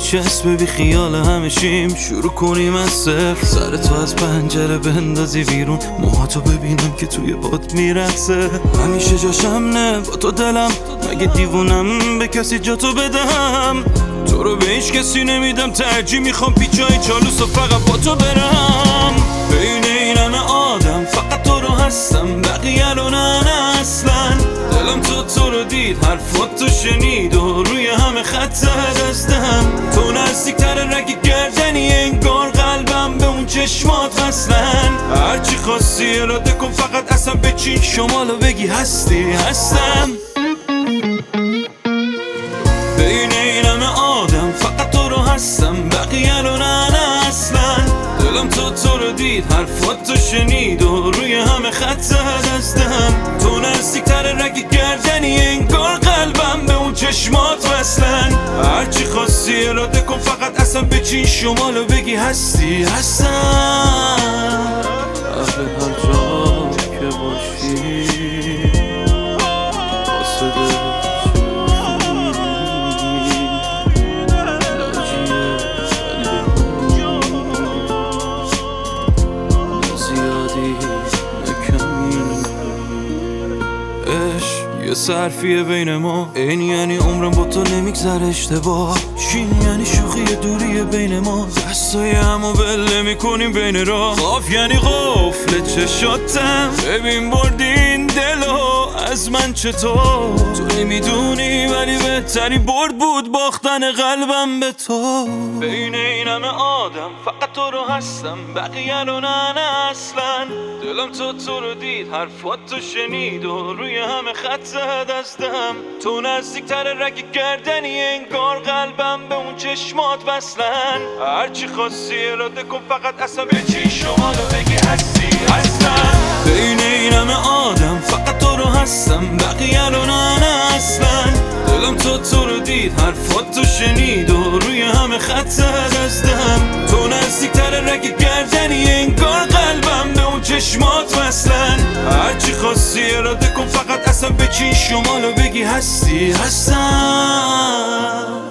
نشست ببی خیال همشیم، شروع کنیم از صفر. سر تو از پنجره بندازی بیرون، موهاتو ببینم که توی باد میرقصه. همیشه جاشم نه با تو دلم، مگه دیوونم به کسی جا تو بدم؟ تو رو به هیچ کسی نمیدم، ترجیح میخوام پیچای چالوس و فقط با تو برم. بین این همه آدم فقط تو رو هستم، بقیه رو نه اصلا. دلم تو رو دید، حرفات تو شنید و روی همه خط دستم. تو نزدیکتر رگ گردنی، انگار قلبم به اون چشمات وصلن. هرچی خواستی اراده کن، فقط اصلا بچین شمالو بگی هستم. بین این همه آدم فقط تو رو هستم، بقیه رو نه اصلا. دلم تو رو دید، حرفات تو شنید و روی همه خط دستم. تو نزدیکتر رگ گردنی، انگار قلبم به اون چشمات وصلن. هرچی خواستی اراده کن، فقط اصلا بچین شمالو بگی هستم. اهل هر جا که باشی واسه یه صرفیه بین ما، این یعنی عمرم با تو نمیگذره اشتباه. چین یعنی شوخی دوری بین ما، دستای همو بله میکنیم بین راه. خوف یعنی قفل چشاتم، ببین بردین دلو از من چطور. تو نمیدونی ولی بهترین برد بود باختن قلبم به تو. بین این همه آدم فقط تو رو هستم، بقیه رو نه اصلا. دلم تو رو دید، حرفات تو شنید و روی همه خط دستم. تو نزدیکتر رگ گردنی، انگار قلبم به اون چشمات وصلن. هرچی خواستی اراده کن، فقط اصلا بچین شمالو بگی هستم. بین این همه آدم فقط تو رو هستم، بقیه رو نه اصلا. دلم تو رو دید، حرفات تو شنید و روی همه خط دستم. تو نزدیکتر رگ گردنی، انگار قلبم به اون چشمات وصلن. هرچی خواستی اراده کن، فقط اصلا بچین شمالو بگی هستم.